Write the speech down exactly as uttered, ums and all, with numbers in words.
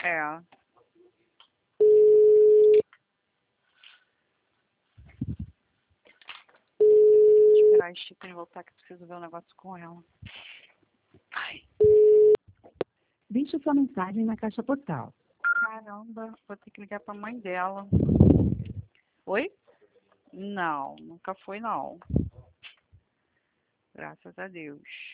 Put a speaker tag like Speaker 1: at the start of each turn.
Speaker 1: É. Vou esperar a Chica voltar que eu preciso ver um negócio com ela. Ai.
Speaker 2: Deixe sua mensagem na caixa postal.
Speaker 1: Caramba, vou ter que ligar pra mãe dela. Oi? Não, nunca foi não. Graças a Deus.